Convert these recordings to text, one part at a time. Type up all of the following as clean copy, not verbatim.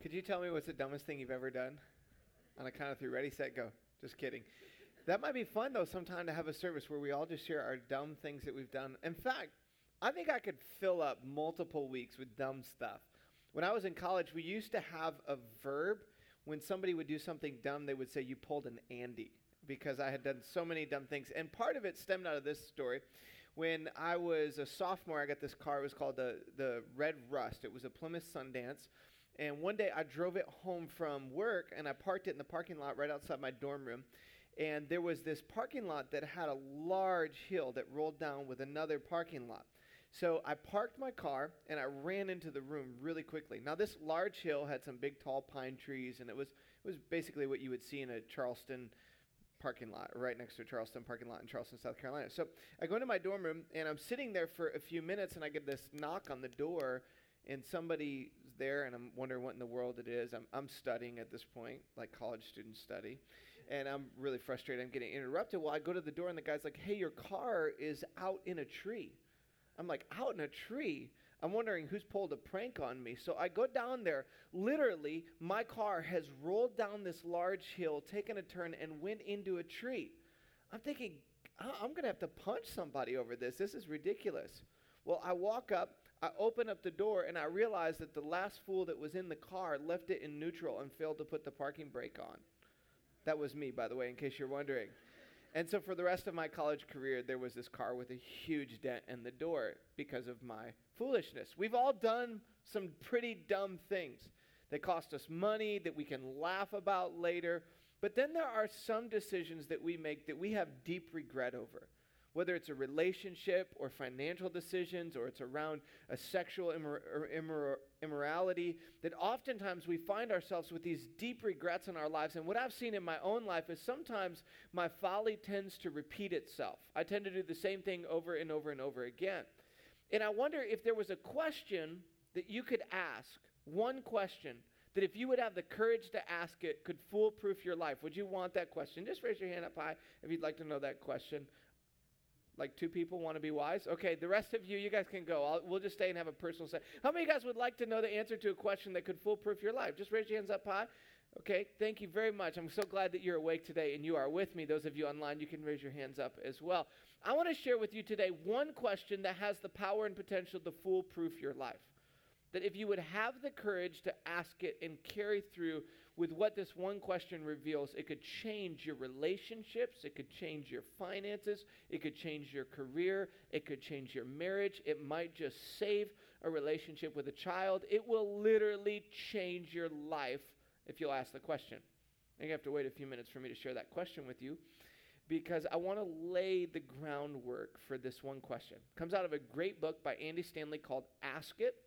Could you tell me what's the dumbest thing you've ever done? On a count of three. Ready, set, go. Just kidding. That might be fun, though, sometime to have a service where we all just share our dumb things that we've done. In fact, I think I could fill up multiple weeks with dumb stuff. When I was in college, we used to have a verb. When somebody would do something dumb, they would say, "You pulled an Andy," because I had done so many dumb things. And part of it stemmed out of this story. When I was a sophomore, I got this car. It was called the Red Rust. It was a Plymouth Sundance. And one day I drove it home from work, and I parked it in the parking lot right outside my dorm room. And there was this parking lot that had a large hill that rolled down with another parking lot. So I parked my car, and I ran into the room really quickly. Now, this large hill had some big, tall pine trees, and it was basically what you would see in a Charleston parking lot, right next to a Charleston parking lot in Charleston, South Carolina. So I go into my dorm room, and I'm sitting there for a few minutes, and I get this knock on the door, and somebody's there, and I'm wondering what in the world it is. I'm studying at this point, like college students study, and I'm really frustrated. I'm getting interrupted. Well, I go to the door, and the guy's like, "Hey, your car is out in a tree." I'm like, "Out in a tree?" I'm wondering who's pulled a prank on me. So I go down there. Literally, my car has rolled down this large hill, taken a turn, and went into a tree. I'm thinking, I'm going to have to punch somebody over this. This is ridiculous. Well, I walk up, I open up the door, and I realize that the last fool that was in the car left it in neutral and failed to put the parking brake on. That was me, by the way, in case you're wondering. And so for the rest of my college career, there was this car with a huge dent in the door because of my foolishness. We've all done some pretty dumb things that cost us money, that we can laugh about later. But then there are some decisions that we make that we have deep regret over. Whether it's a relationship or financial decisions, or it's around a sexual immorality, that oftentimes we find ourselves with these deep regrets in our lives. And what I've seen in my own life is sometimes my folly tends to repeat itself. I tend to do the same thing over and over and over again. And I wonder if there was a question that you could ask, one question, that if you would have the courage to ask it, could foolproof your life. Would you want that question? Just raise your hand up high if you'd like to know that question. Like 2 people want to be wise? Okay, the rest of you guys can go. We'll just stay and have a personal set. How many of you guys would like to know the answer to a question that could foolproof your life? Just raise your hands up high. Okay, thank you very much. I'm so glad that you're awake today and you are with me. Those of you online, you can raise your hands up as well. I want to share with you today one question that has the power and potential to foolproof your life. That if you would have the courage to ask it and carry through with what this one question reveals, it could change your relationships, it could change your finances, it could change your career, it could change your marriage, it might just save a relationship with a child. It will literally change your life if you'll ask the question. And you have to wait a few minutes for me to share that question with you, because I want to lay the groundwork for this one question. It comes out of a great book by Andy Stanley called Ask It.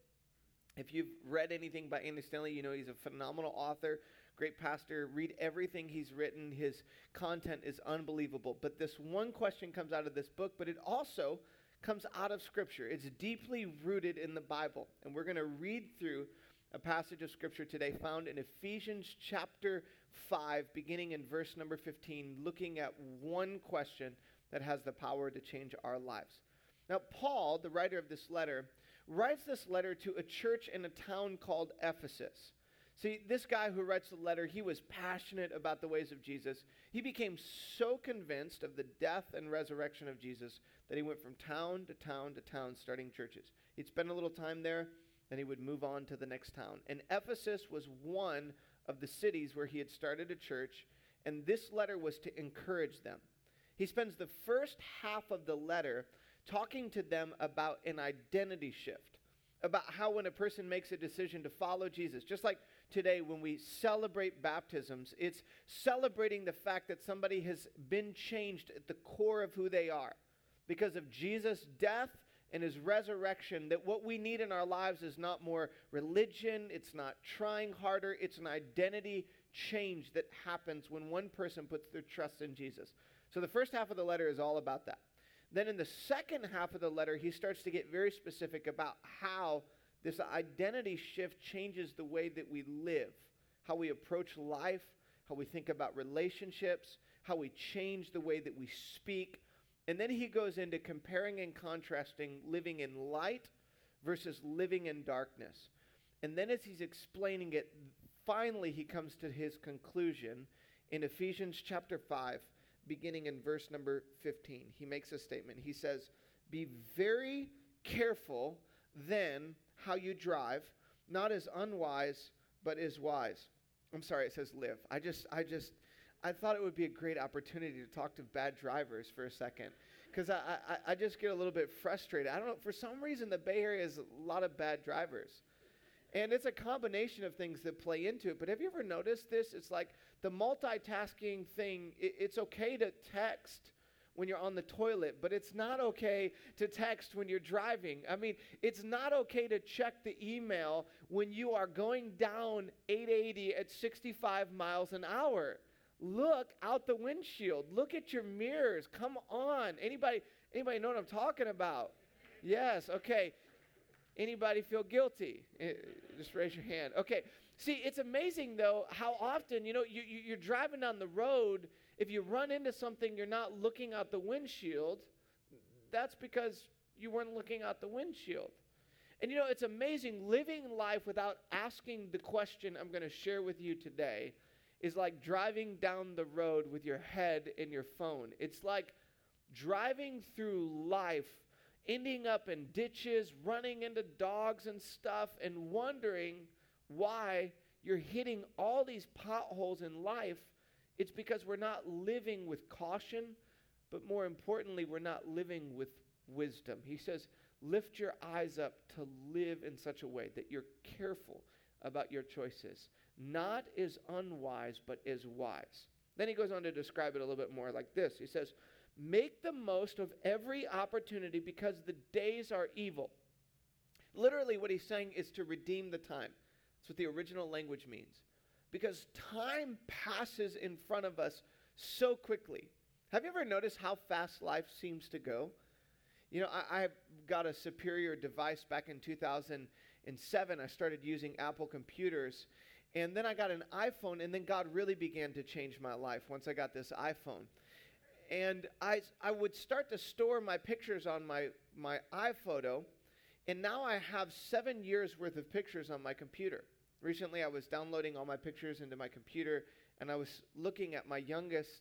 If you've read anything by Andy Stanley, you know he's a phenomenal author, great pastor. Read everything he's written. His content is unbelievable. But this one question comes out of this book, but it also comes out of Scripture. It's deeply rooted in the Bible. And we're going to read through a passage of Scripture today found in Ephesians chapter 5, beginning in verse number 15, looking at one question that has the power to change our lives. Now, Paul, the writer of this letter, writes this letter to a church in a town called Ephesus. See, this guy who writes the letter, he was passionate about the ways of Jesus. He became so convinced of the death and resurrection of Jesus that he went from town to town to town starting churches. He'd spend a little time there, then he would move on to the next town. And Ephesus was one of the cities where he had started a church, and this letter was to encourage them. He spends the first half of the letter talking to them about an identity shift, about how when a person makes a decision to follow Jesus, just like today when we celebrate baptisms, it's celebrating the fact that somebody has been changed at the core of who they are. Because of Jesus' death and his resurrection, that what we need in our lives is not more religion, it's not trying harder, it's an identity change that happens when one person puts their trust in Jesus. So the first half of the letter is all about that. Then in the second half of the letter, he starts to get very specific about how this identity shift changes the way that we live, how we approach life, how we think about relationships, how we change the way that we speak. And then he goes into comparing and contrasting living in light versus living in darkness. And then as he's explaining it, finally he comes to his conclusion in Ephesians chapter 5, beginning in verse number 15. He makes a statement. He says, "Be very careful then how you drive, not as unwise, but as wise." I'm sorry, it says live. I thought it would be a great opportunity to talk to bad drivers for a second, because I just get a little bit frustrated. I don't know, for some reason the Bay Area has a lot of bad drivers. And it's a combination of things that play into it. But have you ever noticed this? It's like the multitasking thing, it's okay to text when you're on the toilet, but it's not okay to text when you're driving. I mean, it's not okay to check the email when you are going down 880 at 65 miles an hour. Look out the windshield. Look at your mirrors. Come on. Anybody know what I'm talking about? Yes, okay. Anybody feel guilty? Just raise your hand. Okay. See, it's amazing, though, how often, you're driving down the road. If you run into something, you're not looking out the windshield. That's because you weren't looking out the windshield. And, it's amazing. Living life without asking the question I'm going to share with you today is like driving down the road with your head in your phone. It's like driving through life, ending up in ditches, running into dogs and stuff, and wondering why you're hitting all these potholes in life. It's because we're not living with caution, but more importantly, we're not living with wisdom. He says, lift your eyes up to live in such a way that you're careful about your choices, not as unwise, but as wise. Then he goes on to describe it a little bit more like this. He says, make the most of every opportunity because the days are evil. Literally what he's saying is to redeem the time. That's what the original language means. Because time passes in front of us so quickly. Have you ever noticed how fast life seems to go? I got a Superior device back in 2007. I started using Apple computers. And then I got an iPhone, and then God really began to change my life once I got this iPhone. And I would start to store my pictures on my iPhoto, and now I have 7 years worth of pictures on my computer. Recently, I was downloading all my pictures into my computer, and I was looking at my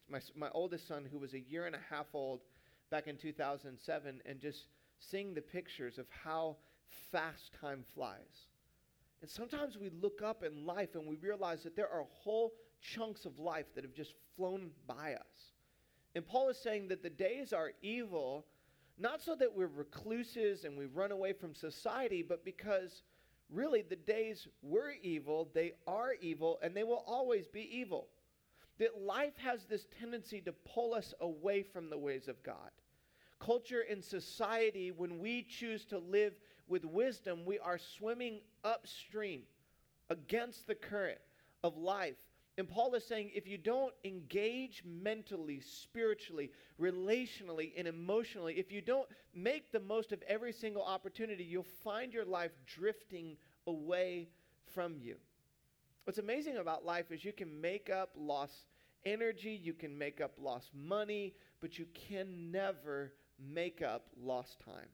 oldest son, who was a year and a half old back in 2007, and just seeing the pictures of how fast time flies. And sometimes we look up in life and we realize that there are whole chunks of life that have just flown by us. And Paul is saying that the days are evil, not so that we're recluses and we run away from society, but because really the days were evil, they are evil, and they will always be evil. That life has this tendency to pull us away from the ways of God. Culture and society, when we choose to live with wisdom, we are swimming upstream against the current of life. And Paul is saying if you don't engage mentally, spiritually, relationally, and emotionally, if you don't make the most of every single opportunity, you'll find your life drifting away from you. What's amazing about life is you can make up lost energy, you can make up lost money, but you can never make up lost time.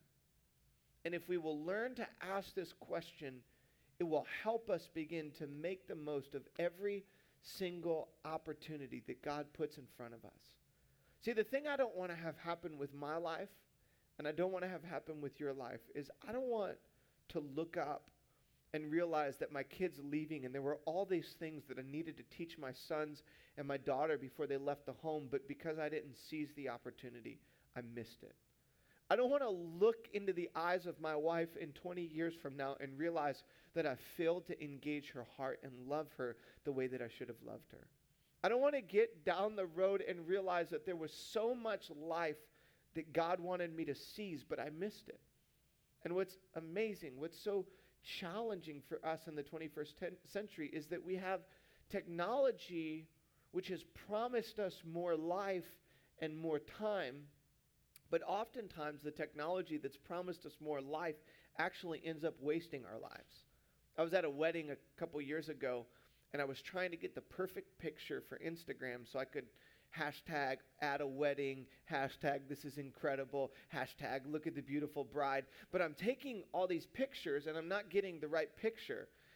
And if we will learn to ask this question, it will help us begin to make the most of every single opportunity that God puts in front of us. See, the thing I don't want to have happen with my life, and I don't want to have happen with your life, is I don't want to look up and realize that my kid's leaving and there were all these things that I needed to teach my sons and my daughter before they left the home, but because I didn't seize the opportunity, I missed it. I don't want to look into the eyes of my wife in 20 years from now and realize that I failed to engage her heart and love her the way that I should have loved her. I don't want to get down the road and realize that there was so much life that God wanted me to seize, but I missed it. And what's amazing, what's so challenging for us in the 21st century is that we have technology which has promised us more life and more time, but oftentimes the technology that's promised us more life actually ends up wasting our lives. I was at a wedding a couple years ago, and I was trying to get the perfect picture for Instagram so I could hashtag at a wedding, hashtag this is incredible, hashtag look at the beautiful bride. But I'm taking all these pictures and I'm not getting the right picture.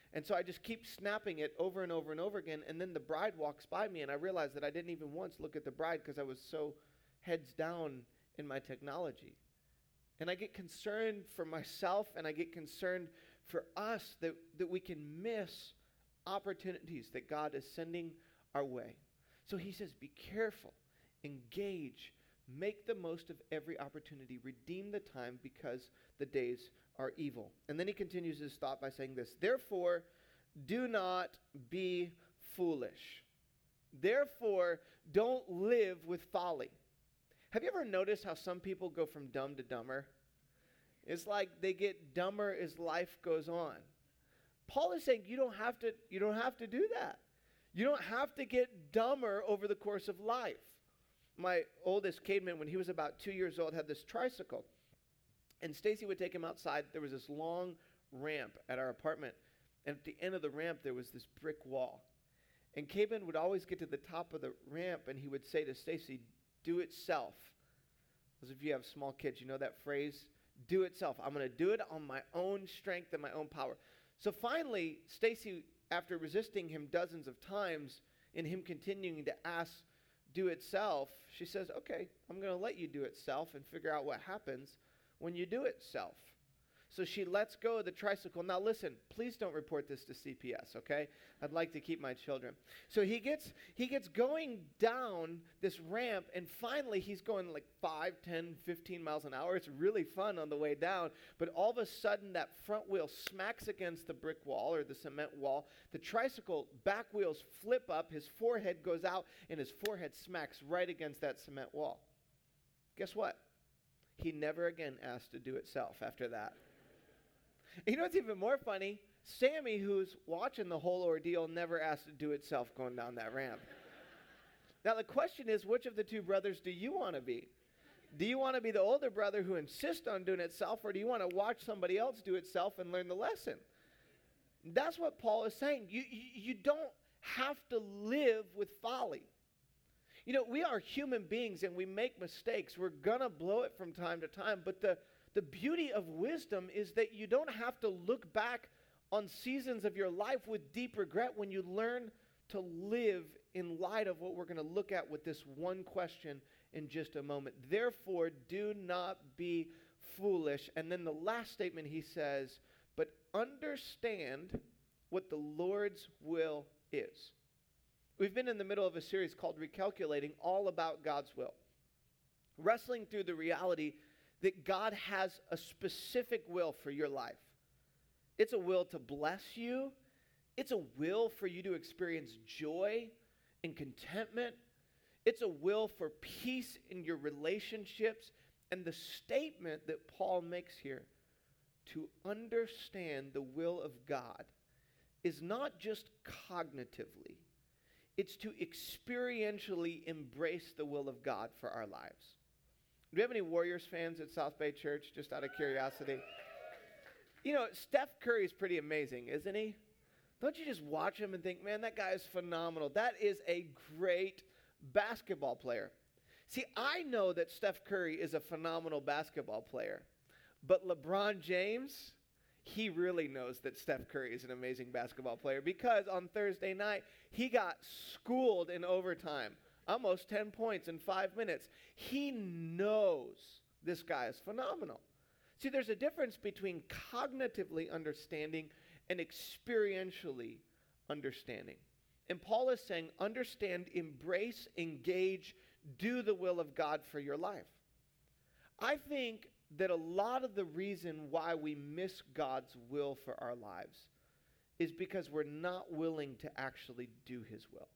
And so I just keep snapping it over and over and over again. And then the bride walks by me, and I realize that I didn't even once look at the bride because I was so heads down in my technology. And I get concerned for myself, and I get concerned for us that we can miss opportunities that God is sending our way. So he says, be careful, engage, make the most of every opportunity, redeem the time because the days are evil. And then he continues his thought by saying this, therefore, do not be foolish. Therefore, don't live with folly. Have you ever noticed how some people go from dumb to dumber? It's like they get dumber as life goes on. Paul is saying you don't have to do that. You don't have to get dumber over the course of life. My oldest, Cademan, when he was about 2 years old, had this tricycle. And Stacy would take him outside. There was this long ramp at our apartment. And at the end of the ramp, there was this brick wall. And Cademan would always get to the top of the ramp, and he would say to Stacy, do it self. Those of you who have small kids, you know that phrase? Do it self. I'm going to do it on my own strength and my own power. So finally, Stacy, after resisting him dozens of times, and him continuing to ask, do it self, she says, okay, I'm going to let you do it self and figure out what happens when you do it self. So she lets go of the tricycle. Now listen, please don't report this to CPS, okay? I'd like to keep my children. So he gets going down this ramp, and finally he's going like 5, 10, 15 miles an hour. It's really fun on the way down. But all of a sudden that front wheel smacks against the brick wall or the cement wall. The tricycle back wheels flip up. His forehead goes out, and his forehead smacks right against that cement wall. Guess what? He never again asked to do it self after that. You know what's even more funny? Sammy, who's watching the whole ordeal, never asked to do it self going down that ramp. Now the question is, which of the two brothers do you want to be? Do you want to be the older brother who insists on doing it self, or do you want to watch somebody else do it self and learn the lesson? That's what Paul is saying. You don't have to live with folly. You know, we are human beings and we make mistakes. We're going to blow it from time to time, but the beauty of wisdom is that you don't have to look back on seasons of your life with deep regret when you learn to live in light of what we're going to look at with this one question in just a moment. Therefore, do not be foolish. And then the last statement he says, but understand what the Lord's will is. We've been in the middle of a series called Recalculating, all about God's will. Wrestling through the reality that God has a specific will for your life. It's a will to bless you. It's a will for you to experience joy and contentment. It's a will for peace in your relationships. And the statement that Paul makes here, to understand the will of God, is not just cognitively. It's to experientially embrace the will of God for our lives. Do we have any Warriors fans at South Bay Church, just out of curiosity? You know, Steph Curry is pretty amazing, isn't he? Don't you just watch him and think, man, that guy is phenomenal. That is a great basketball player. See, I know that Steph Curry is a phenomenal basketball player, but LeBron James, he really knows that Steph Curry is an amazing basketball player, because on Thursday night, he got schooled in overtime. Almost 10 points in 5 minutes. He knows this guy is phenomenal. See, there's a difference between cognitively understanding and experientially understanding. And Paul is saying, understand, embrace, engage, do the will of God for your life. I think that a lot of the reason why we miss God's will for our lives is because we're not willing to actually do his will.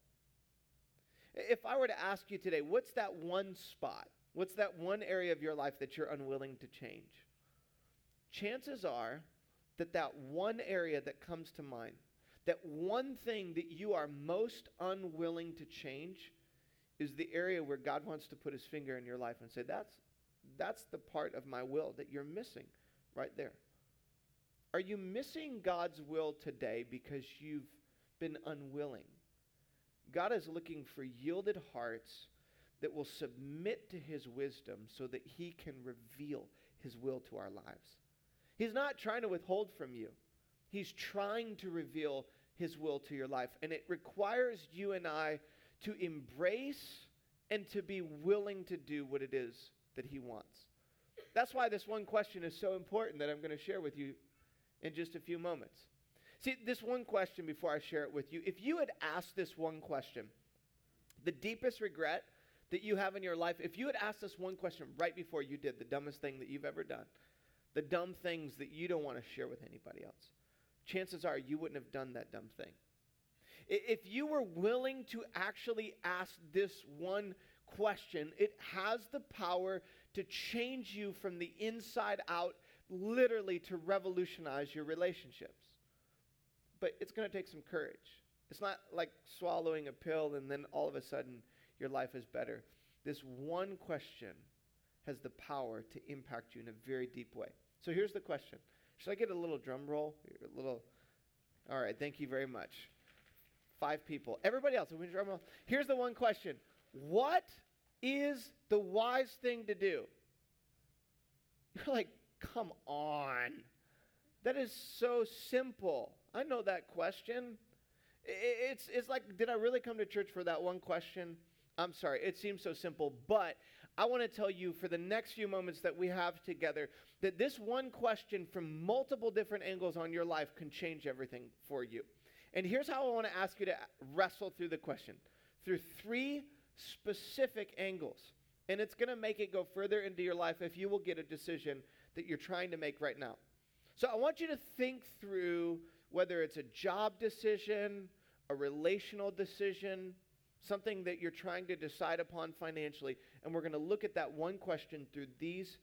If I were to ask you today, what's that one spot? What's that one area of your life that you're unwilling to change? Chances are that one area that comes to mind, that one thing that you are most unwilling to change, is the area where God wants to put his finger in your life and say, that's the part of my will that you're missing right there. Are you missing God's will today because you've been unwilling? God is looking for yielded hearts that will submit to his wisdom so that he can reveal his will to our lives. He's not trying to withhold from you. He's trying to reveal his will to your life. And it requires you and I to embrace and to be willing to do what it is that he wants. That's why this one question is so important that I'm going to share with you in just a few moments. See, this one question before I share it with you, if you had asked this one question, the deepest regret that you have in your life, if you had asked this one question right before you did the dumbest thing that you've ever done, the dumb things that you don't want to share with anybody else, chances are you wouldn't have done that dumb thing. If you were willing to actually ask this one question, it has the power to change you from the inside out, literally to revolutionize your relationships. But it's going to take some courage. It's not like swallowing a pill and then all of a sudden your life is better. This one question has the power to impact you in a very deep way. So here's the question. Should I get a little drum roll? All right, thank you very much. 5 people. Everybody else, drum roll. Here's the one question. What is the wise thing to do? You're like, come on. That is so simple. I know that question. It's like, did I really come to church for that one question? I'm sorry, it seems so simple, but I want to tell you for the next few moments that we have together that this one question from multiple different angles on your life can change everything for you. And here's how I want to ask you to wrestle through the question, through 3 specific angles. And it's going to make it go further into your life if you will get a decision that you're trying to make right now. So I want you to think through whether it's a job decision, a relational decision, something that you're trying to decide upon financially. And we're going to look at that one question through these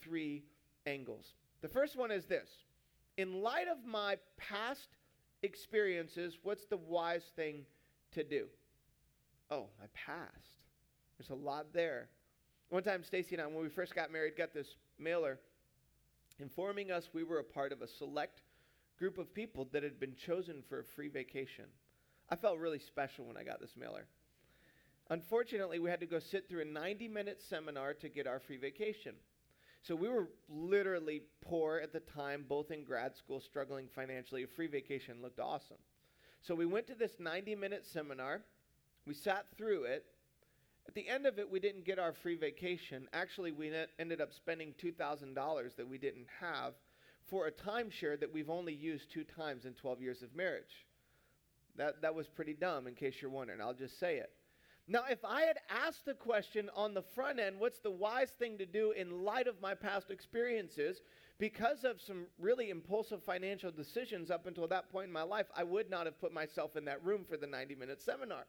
3 angles. The first one is this. In light of my past experiences, what's the wise thing to do? Oh, my past. There's a lot there. One time, Stacy and I, when we first got married, got this mailer informing us we were a part of a select group of people that had been chosen for a free vacation. I felt really special when I got this mailer. Unfortunately, we had to go sit through a 90-minute seminar to get our free vacation. So we were literally poor at the time, both in grad school, struggling financially. A free vacation looked awesome. So we went to this 90-minute seminar. We sat through it. At the end of it, we didn't get our free vacation. Actually, we ended up spending $2,000 that we didn't have for a timeshare that we've only used 2 times in 12 years of marriage. That was pretty dumb, in case you're wondering. I'll just say it. Now, if I had asked the question on the front end, what's the wise thing to do in light of my past experiences, because of some really impulsive financial decisions up until that point in my life, I would not have put myself in that room for the 90-minute seminar.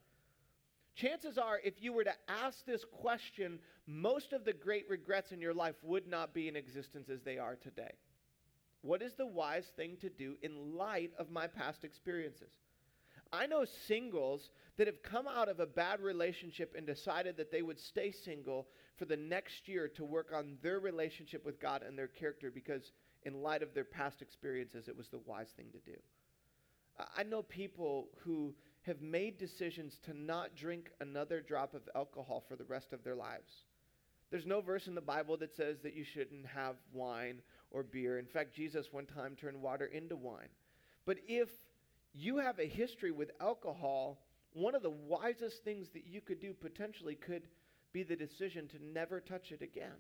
Chances are, if you were to ask this question, most of the great regrets in your life would not be in existence as they are today. What is the wise thing to do in light of my past experiences? I know singles that have come out of a bad relationship and decided that they would stay single for the next year to work on their relationship with God and their character because in light of their past experiences, it was the wise thing to do. I know people who have made decisions to not drink another drop of alcohol for the rest of their lives. There's no verse in the Bible that says that you shouldn't have wine or beer. In fact, Jesus one time turned water into wine. But if you have a history with alcohol, one of the wisest things that you could do potentially could be the decision to never touch it again.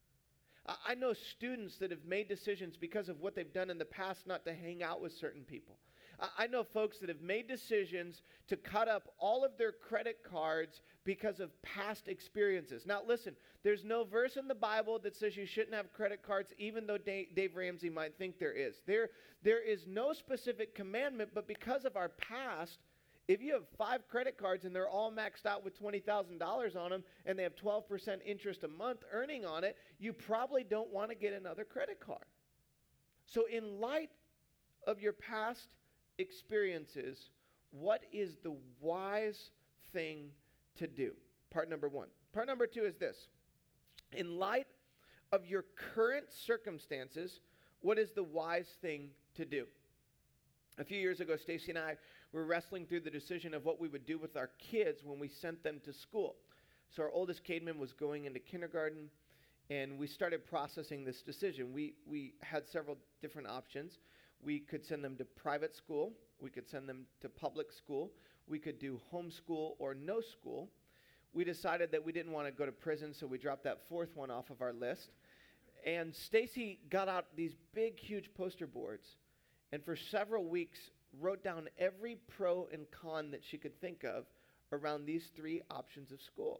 I know students that have made decisions because of what they've done in the past not to hang out with certain people. I know folks that have made decisions to cut up all of their credit cards because of past experiences. Now listen, there's no verse in the Bible that says you shouldn't have credit cards, even though Dave Ramsey might think there is. There is no specific commandment, but because of our past, if you have 5 credit cards and they're all maxed out with $20,000 on them and they have 12% interest a month earning on it, you probably don't want to get another credit card. So in light of your past experiences, what is the wise thing to do? Part number 1. Part number 2 is this. In light of your current circumstances, what is the wise thing to do? A few years ago, Stacy and I were wrestling through the decision of what we would do with our kids when we sent them to school. So our oldest Cademan was going into kindergarten, and we started processing this decision. We had several different options. We could send them to private school. We could send them to public school. We could do homeschool or no school. We decided that we didn't want to go to prison, so we dropped that fourth one off of our list. And Stacy got out these big, huge poster boards, and for several weeks wrote down every pro and con that she could think of around these three options of school.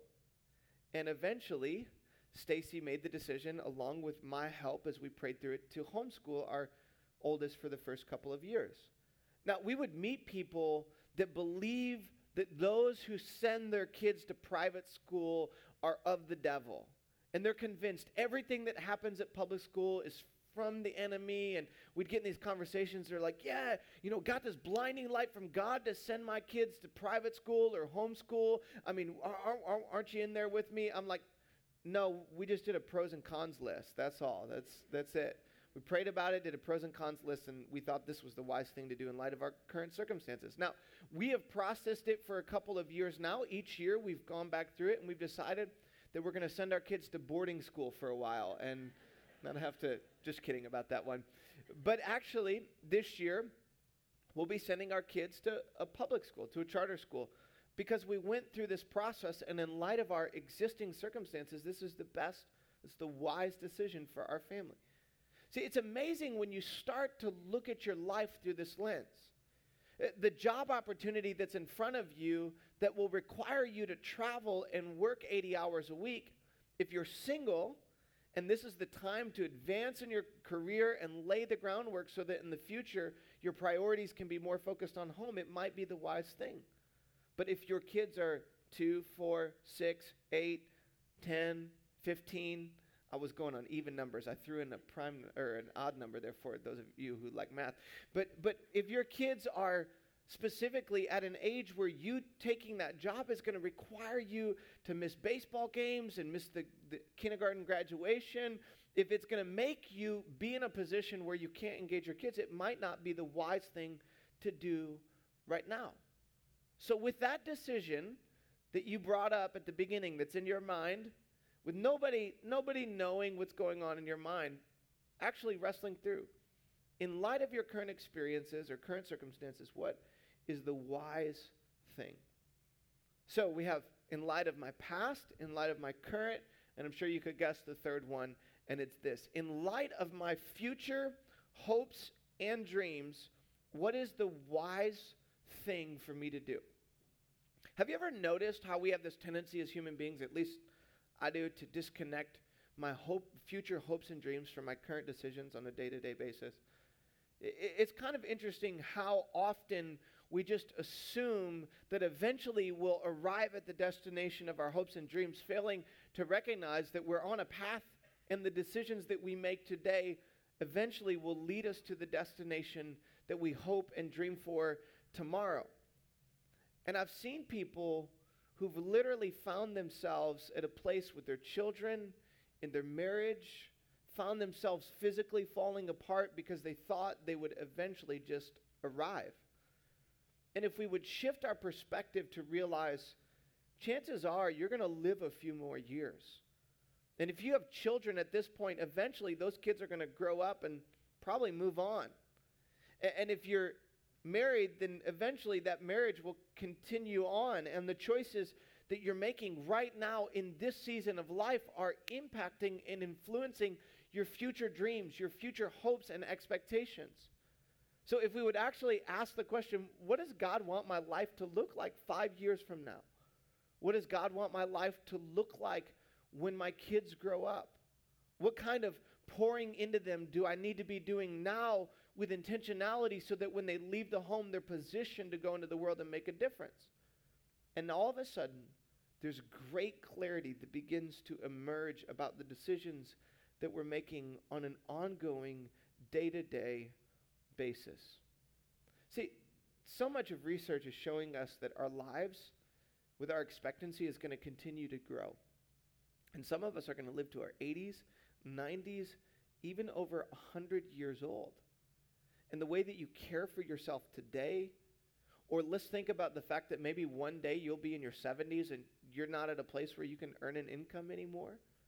And eventually, Stacy made the decision, along with my help as we prayed through it, to homeschool our oldest for the first couple of years. Now, we would meet people that believe that those who send their kids to private school are of the devil. And they're convinced everything that happens at public school is from the enemy. And we'd get in these conversations. They're like, yeah, got this blinding light from God to send my kids to private school or homeschool. I mean, aren't you in there with me? I'm like, no, we just did a pros and cons list. That's all. That's it. We prayed about it, did a pros and cons list, and we thought this was the wise thing to do in light of our current circumstances. Now, we have processed it for a couple of years now. Each year, we've gone back through it, and we've decided that we're going to send our kids to boarding school for a while, and not have to, just kidding about that one. But actually, this year, we'll be sending our kids to a public school, to a charter school, because we went through this process, and in light of our existing circumstances, this is the wise decision for our family. See, it's amazing when you start to look at your life through this lens. The job opportunity that's in front of you that will require you to travel and work 80 hours a week. If you're single, and this is the time to advance in your career and lay the groundwork so that in the future your priorities can be more focused on home, it might be the wise thing. But if your kids are 2, 4, 6, 8, 10, 15, I was going on even numbers. I threw in a prime or an odd number there for those of you who like math. But if your kids are specifically at an age where you taking that job is going to require you to miss baseball games and miss the kindergarten graduation, if it's going to make you be in a position where you can't engage your kids, it might not be the wise thing to do right now. So with that decision that you brought up at the beginning that's in your mind, with nobody knowing what's going on in your mind, actually wrestling through, in light of your current experiences or current circumstances, what is the wise thing? So we have, in light of my past, in light of my current, and I'm sure you could guess the third one, and it's this. In light of my future hopes and dreams, what is the wise thing for me to do? Have you ever noticed how we have this tendency as human beings, at least I do, to disconnect my future hopes and dreams from my current decisions on a day-to-day basis? It's kind of interesting how often we just assume that eventually we'll arrive at the destination of our hopes and dreams, failing to recognize that we're on a path and the decisions that we make today eventually will lead us to the destination that we hope and dream for tomorrow. And I've seen people who've literally found themselves at a place with their children, in their marriage, found themselves physically falling apart because they thought they would eventually just arrive. And if we would shift our perspective to realize, chances are you're going to live a few more years. And if you have children at this point, eventually those kids are going to grow up and probably move on. And if you're married, then eventually that marriage will continue on. And the choices that you're making right now in this season of life are impacting and influencing your future dreams, your future hopes and expectations. So if we would actually ask the question, what does God want my life to look like 5 years from now? What does God want my life to look like when my kids grow up? What kind of pouring into them do I need to be doing now with intentionality so that when they leave the home, they're positioned to go into the world and make a difference? And all of a sudden, there's great clarity that begins to emerge about the decisions that we're making on an ongoing, day-to-day basis. See, so much of research is showing us that our lives, with our expectancy, is going to continue to grow. And some of us are going to live to our 80s, 90s, even over 100 years old. And the way that you care for yourself today, or let's think about the fact that maybe one day you'll be in your 70s and you're not at a place where you can earn an income anymore.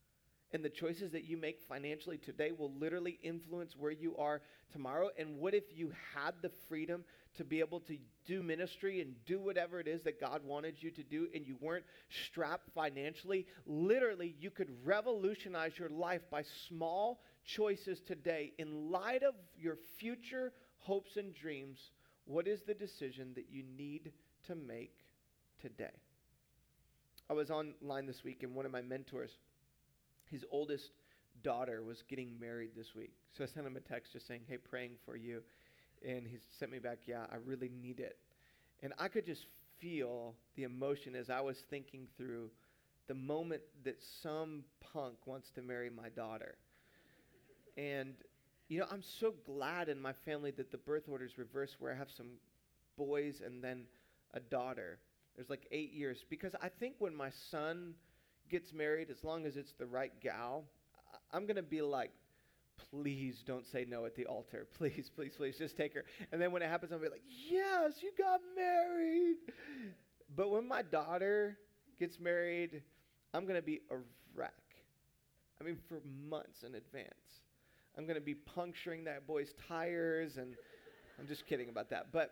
And the choices that you make financially today will literally influence where you are tomorrow. And what if you had the freedom to be able to do ministry and do whatever it is that God wanted you to do, and you weren't strapped financially? Literally, you could revolutionize your life by small choices today. In light of your future hopes and dreams, what is the decision that you need to make today? I was online this week, and one of my mentors, his oldest daughter was getting married this week. So I sent him a text just saying, hey, praying for you. And he sent me back, yeah, I really need it. And I could just feel the emotion as I was thinking through the moment that some punk wants to marry my daughter. And, I'm so glad in my family that the birth order is reversed, where I have some boys and then a daughter. There's like 8 years. Because I think when my son gets married, as long as it's the right gal, I'm going to be like, please don't say no at the altar. Please, please, please, just take her. And then when it happens, I'll be like, yes, you got married. But when my daughter gets married, I'm going to be a wreck. I mean, for months in advance. I'm going to be puncturing that boy's tires, and I'm just kidding about that. But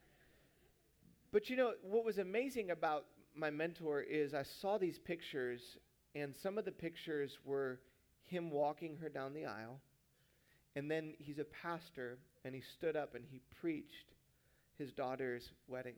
what was amazing about my mentor is I saw these pictures, and some of the pictures were him walking her down the aisle, and then he's a pastor, and he stood up and he preached his daughter's wedding.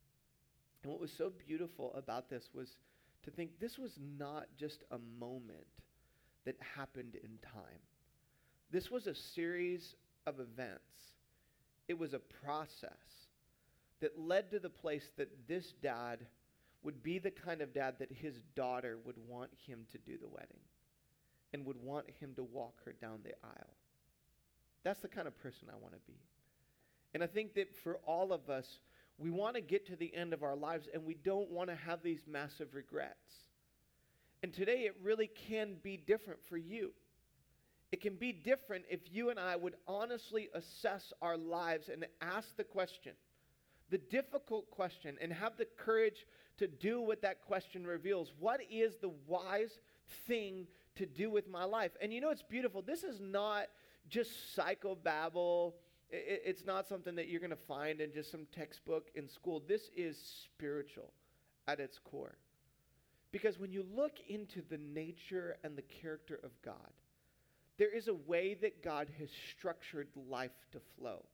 And what was so beautiful about this was to think this was not just a moment that happened in time. This was a series of events. It was a process that led to the place that this dad would be the kind of dad that his daughter would want him to do the wedding and would want him to walk her down the aisle. That's the kind of person I want to be. And I think that for all of us, we want to get to the end of our lives, and we don't want to have these massive regrets. And today it really can be different for you. It can be different if you and I would honestly assess our lives and ask the question, the difficult question, and have the courage to do what that question reveals. What is the wise thing to do with my life? And it's beautiful. This is not just psychobabble. It's not something that you're going to find in just some textbook in school. This is spiritual at its core. Because when you look into the nature and the character of God, there is a way that God has structured life to flow.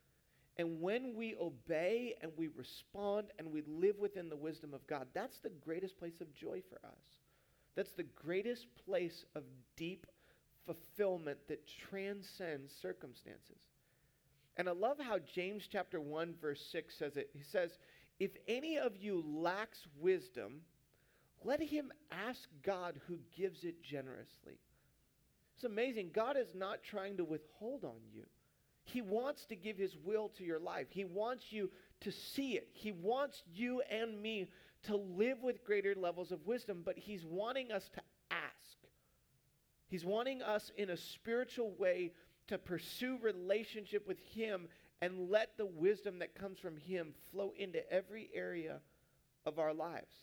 And when we obey and we respond and we live within the wisdom of God, that's the greatest place of joy for us. That's the greatest place of deep fulfillment that transcends circumstances. And I love how James chapter 1 verse 6 says it. He says, if any of you lacks wisdom, let him ask God who gives it generously. It's amazing. God is not trying to withhold on you. He wants to give his will to your life. He wants you to see it. He wants you and me to live with greater levels of wisdom, but he's wanting us to ask. He's wanting us in a spiritual way to pursue relationship with him and let the wisdom that comes from him flow into every area of our lives.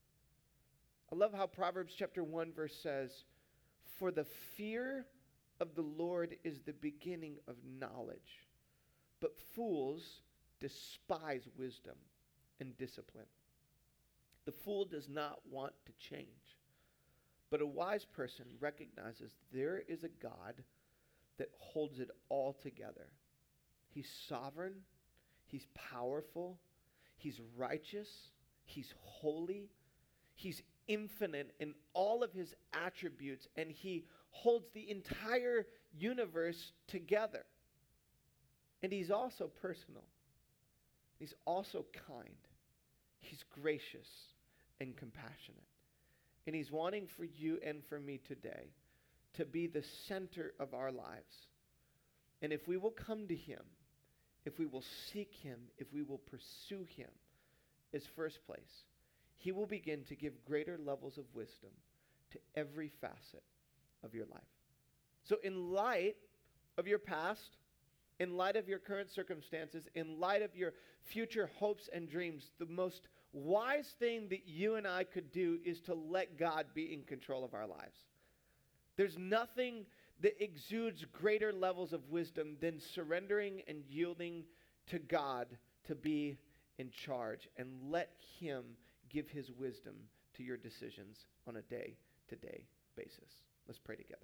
I love how Proverbs chapter 1 verse says, for the fear of the Lord is the beginning of knowledge, but fools despise wisdom and discipline. The fool does not want to change, but a wise person recognizes there is a God that holds it all together. He's sovereign, he's powerful, he's righteous, he's holy, he's infinite in all of his attributes, and he holds the entire universe together. And he's also personal. He's also kind. He's gracious and compassionate. And he's wanting for you and for me today to be the center of our lives. And if we will come to him, if we will seek him, if we will pursue him as first place, he will begin to give greater levels of wisdom to every facet of your life. So in light of your past, in light of your current circumstances, in light of your future hopes and dreams, the most wise thing that you and I could do is to let God be in control of our lives. There's nothing that exudes greater levels of wisdom than surrendering and yielding to God to be in charge and let him give his wisdom to your decisions on a day-to-day basis. Let's pray together.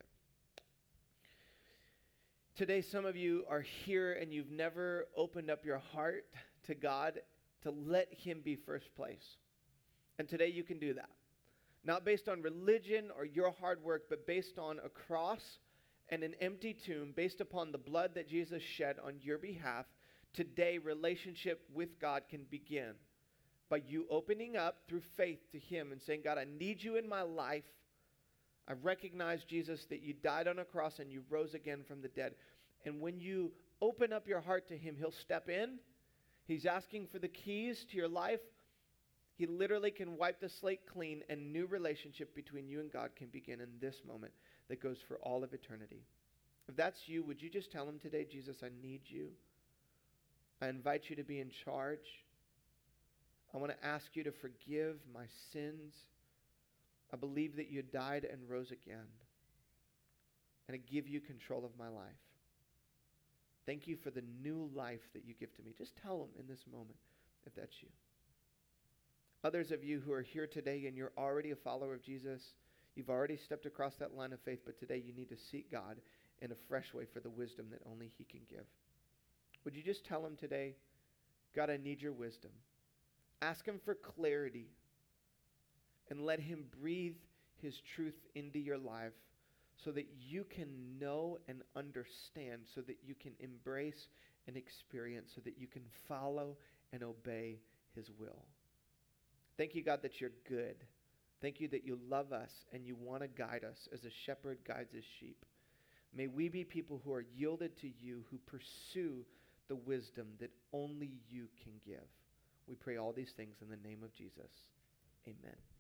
Today, some of you are here and you've never opened up your heart to God to let him be first place. And today you can do that. Not based on religion or your hard work, but based on a cross and an empty tomb, based upon the blood that Jesus shed on your behalf. Today, relationship with God can begin by you opening up through faith to him and saying, God, I need you in my life. I recognize, Jesus, that you died on a cross and you rose again from the dead. And when you open up your heart to him, he'll step in. He's asking for the keys to your life. He literally can wipe the slate clean, and new relationship between you and God can begin in this moment that goes for all of eternity. If that's you, would you just tell him today, Jesus, I need you. I invite you to be in charge. I want to ask you to forgive my sins. I believe that you died and rose again. And I give you control of my life. Thank you for the new life that you give to me. Just tell him in this moment if that's you. Others of you who are here today and you're already a follower of Jesus, you've already stepped across that line of faith, but today you need to seek God in a fresh way for the wisdom that only he can give. Would you just tell him today, God, I need your wisdom. Ask him for clarity and let him breathe his truth into your life so that you can know and understand, so that you can embrace and experience, so that you can follow and obey his will. Thank you, God, that you're good. Thank you that you love us and you want to guide us as a shepherd guides his sheep. May we be people who are yielded to you, who pursue the wisdom that only you can give. We pray all these things in the name of Jesus. Amen.